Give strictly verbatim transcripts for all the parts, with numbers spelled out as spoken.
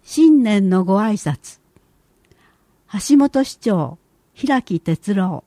新年のご挨拶。橋本市長、平木哲郎。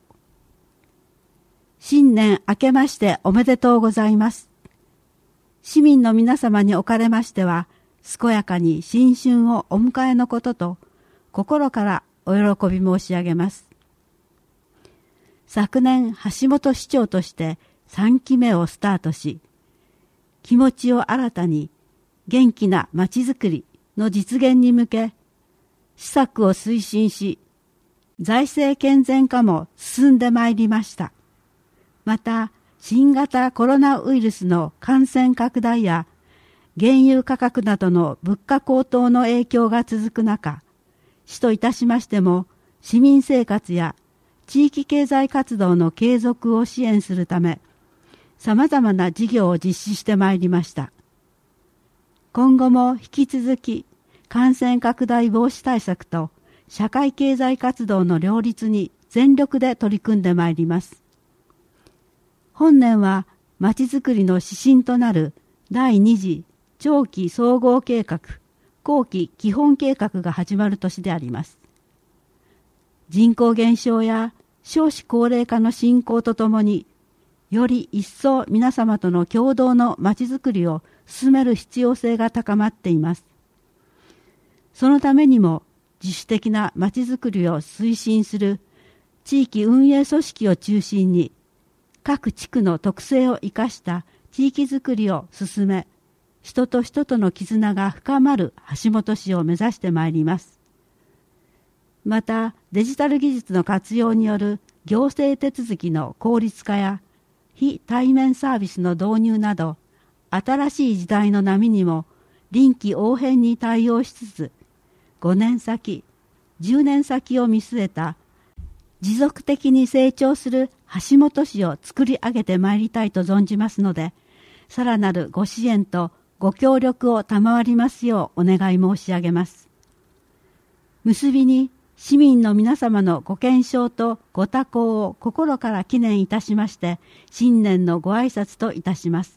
新年明けましておめでとうございます。市民の皆様におかれましては、健やかに新春をお迎えのことと、心からお喜び申し上げます。昨年、橋本市長としてさんきめをスタートし、気持ちを新たに元気なまちづくりの実現に向け、施策を推進し、財政健全化も進んでまいりました。また、新型コロナウイルスの感染拡大や、原油価格などの物価高騰の影響が続く中、市といたしましても、市民生活や地域経済活動の継続を支援するため、様々な事業を実施してまいりました。今後も引き続き、感染拡大防止対策と社会経済活動の両立に全力で取り組んでまいります。本年はまちづくりの指針となる第二次長期総合計画、後期基本計画が始まる年であります。人口減少や少子高齢化の進行とともに、より一層皆様との共同のまちづくりを進める必要性が高まっています。そのためにも自主的なまちづくりを推進する地域運営組織を中心に各地区の特性を生かした地域づくりを進め、人と人との絆が深まる橋本市を目指してまいります。またデジタル技術の活用による行政手続きの効率化や非対面サービスの導入など新しい時代の波にも臨機応変に対応しつつ、ごねんさき、じゅうねんさきを見据えた持続的に成長する橋本市を作り上げてまいりたいと存じますので、さらなるご支援とご協力を賜りますようお願い申し上げます。結びに市民の皆様のご健勝とご多幸を心から祈念いたしまして、新年のご挨拶といたします。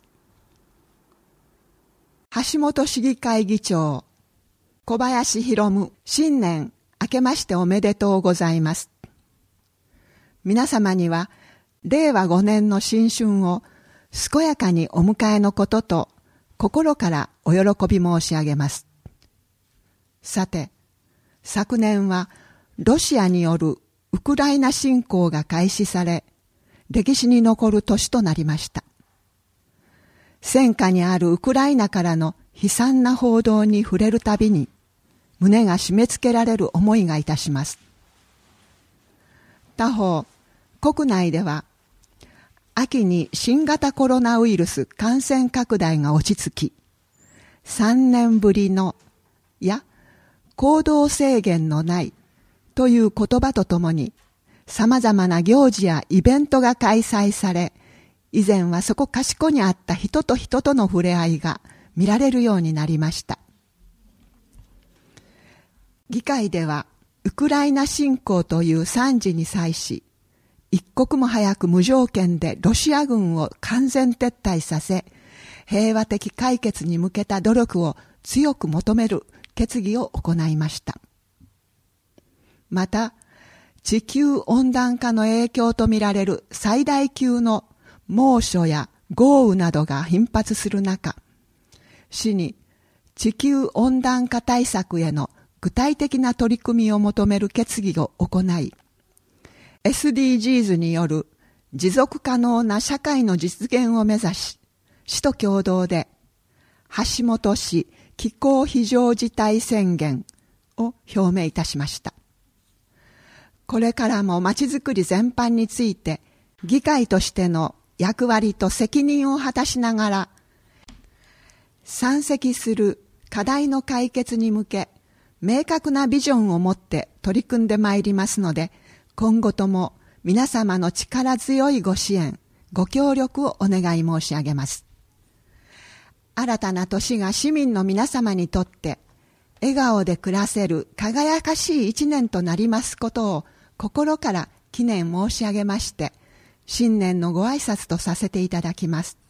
橋本市議会議長小林博夢、新年明けましておめでとうございます。皆様にはれいわごねんの新春を健やかにお迎えのことと心からお喜び申し上げます。さて、昨年はロシアによるウクライナ侵攻が開始され、歴史に残る年となりました。戦火にあるウクライナからの悲惨な報道に触れるたびに、胸が締め付けられる思いがいたします。他方、国内では、秋に新型コロナウイルス感染拡大が落ち着き、さんねんぶりの、や、行動制限のないという言葉とともに、様々な行事やイベントが開催され、以前はそこかしこにあった人と人との触れ合いが見られるようになりました。議会では、ウクライナ侵攻という惨事に際し、一刻も早く無条件でロシア軍を完全撤退させ、平和的解決に向けた努力を強く求める決議を行いました。また、地球温暖化の影響とみられる最大級の猛暑や豪雨などが頻発する中、市に地球温暖化対策への具体的な取り組みを求める決議を行い、エスディージーズ による持続可能な社会の実現を目指し、市と共同で橋本市気候非常事態宣言を表明いたしました。これからもまちづくり全般について議会としての役割と責任を果たしながら、山積する課題の解決に向け、明確なビジョンを持って取り組んでまいりますので、今後とも皆様の力強いご支援、ご協力をお願い申し上げます。新たな年が市民の皆様にとって笑顔で暮らせる輝かしい一年となりますことを心から祈念申し上げまして、新年のご挨拶とさせていただきます。